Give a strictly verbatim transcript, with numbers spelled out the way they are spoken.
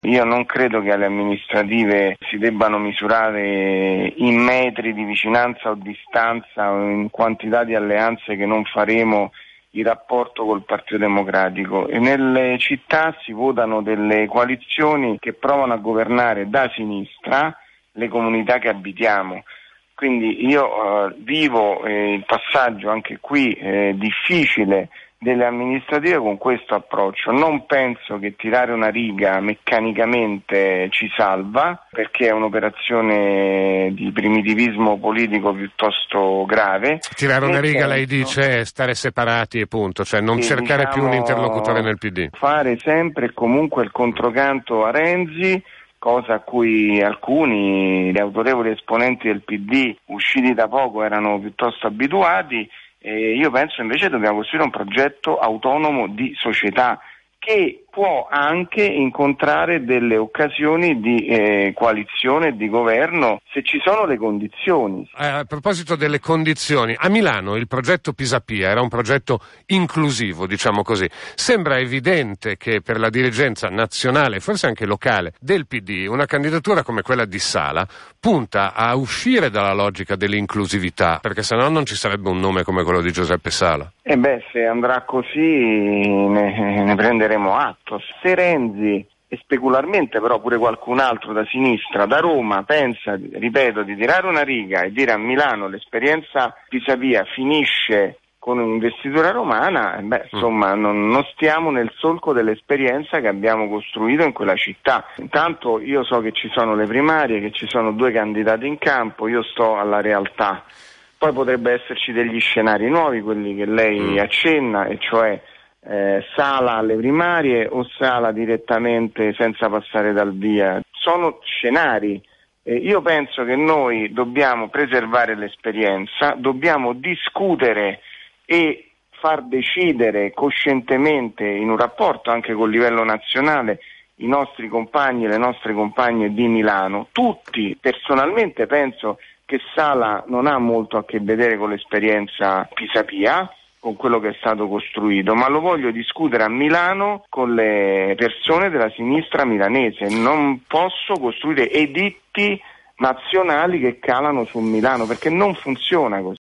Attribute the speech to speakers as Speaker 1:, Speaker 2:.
Speaker 1: Io non credo che alle amministrative si debbano misurare in metri di vicinanza o distanza o in quantità di alleanze che non faremo il rapporto col Partito Democratico. E nelle città si votano delle coalizioni che provano a governare da sinistra le comunità che abitiamo. Quindi io eh, vivo eh, il passaggio anche qui eh, difficile delle amministrative con questo approccio. Non penso che tirare una riga meccanicamente ci salva, perché è un'operazione di primitivismo politico piuttosto grave.
Speaker 2: Tirare una riga,
Speaker 1: senso,
Speaker 2: lei dice, è stare separati e punto, cioè non
Speaker 1: sì,
Speaker 2: cercare
Speaker 1: diciamo,
Speaker 2: più un interlocutore nel P D.
Speaker 1: Fare sempre e comunque il controcanto a Renzi, cosa a cui alcuni, gli autorevoli esponenti del P D usciti da poco, erano piuttosto abituati. E io penso invece che dobbiamo costruire un progetto autonomo di società che può anche incontrare delle occasioni di eh, coalizione e di governo se ci sono le condizioni.
Speaker 2: Eh, a proposito delle condizioni, a Milano il progetto Pisapia era un progetto inclusivo, diciamo così. Sembra evidente che per la dirigenza nazionale, forse anche locale, del P D, una candidatura come quella di Sala punta a uscire dalla logica dell'inclusività, perché sennò non ci sarebbe un nome come quello di Giuseppe Sala.
Speaker 1: E beh, se andrà così ne, ne prenderemo atto. Se Renzi, e specularmente però pure qualcun altro da sinistra, da Roma, pensa, ripeto, di tirare una riga e dire a Milano l'esperienza Pisapia finisce con un'investitura romana, e beh, insomma, non, non stiamo nel solco dell'esperienza che abbiamo costruito in quella città. Intanto io so che ci sono le primarie, che ci sono due candidati in campo, io sto alla realtà. Poi potrebbe esserci degli scenari nuovi, quelli che lei accenna, e cioè eh, Sala alle primarie o Sala direttamente senza passare dal via. Sono scenari. Eh, io penso che noi dobbiamo preservare l'esperienza, dobbiamo discutere e far decidere coscientemente, in un rapporto anche col livello nazionale, i nostri compagni e le nostre compagne di Milano. Tutti, personalmente penso che Sala non ha molto a che vedere con l'esperienza Pisapia, con quello che è stato costruito, ma lo voglio discutere a Milano con le persone della sinistra milanese. Non posso costruire editti nazionali che calano su Milano, perché non funziona così.